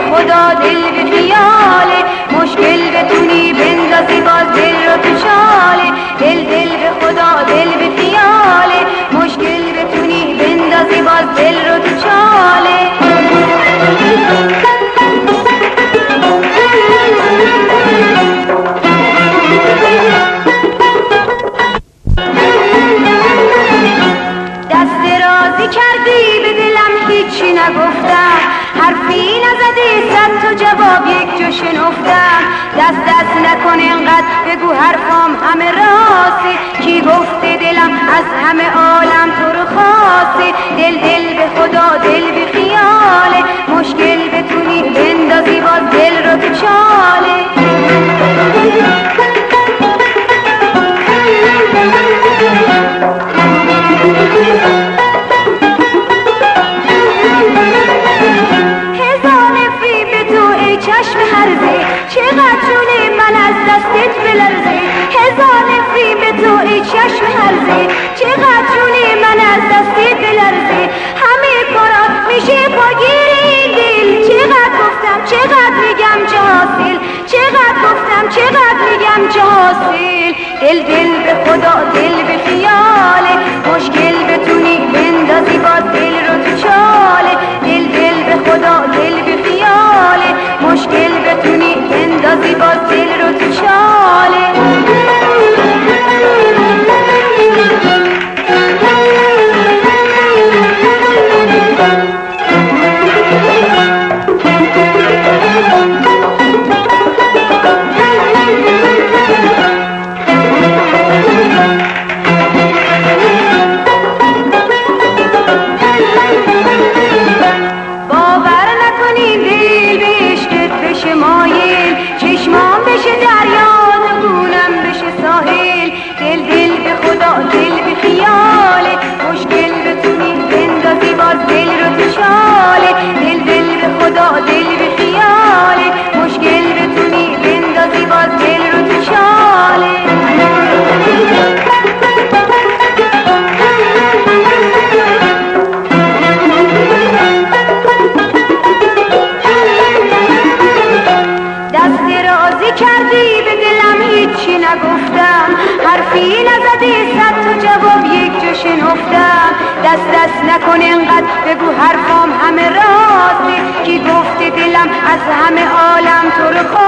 خدا دل به خیاله، مشکل بتونی بندازی باز دل رو تو چاله. دل به خدا دل به خیاله، مشکل بتونی بندازی باز دل رو تو چاله. دست رازی کردی به دلم هیچی نگفتم، حرفی نزدی صد تا جواب یک جا شنفتم. دست نکن اینقدر بگو حرفام همه راسته، کی گفته دلم از همه عالم تو رو خواسته. دل به خدا دل به خیاله، مشکل بتونی بندازی باز دل رو تو چاله. هزار نفری به تو ای چشم هرزه، چقدر جون من از دستت بلرزه. هزار نفری به تو ای چشم هرزه، چقدر جون من از دستت بلرزه. همه کارات میشه پاگیر این دل، چقدر گفتم چقدر میگم چه حاصل، چقدر گفتم چقدر میگم چه حاصل. دل به خدا دل به خیاله، مشکل بتونی بندازی باز دل رو تو چاله. دل به خدا دل به خیاله، مشکل بتونی بندازی باز دل رو تو چاله. باور نکنی دل به عشقت بشه مایل، چشمام بشه دریا نگونم بشه ساحل. دل به خدا دل به خیاله، مشکل بتونی بندازی باز دل رو تو چاله. دل به خدا دل به خیاله، مشکل بتونی بندازی باز دل رو تو چاله. دست رازی کردی به دلم هیچی نگفتم، حرفی نزدی صد تا جواب یک جا شنفتم. دست نکن اینقدر بگو حرفام همه راسته، کی گفته دلم از همه عالم تو رو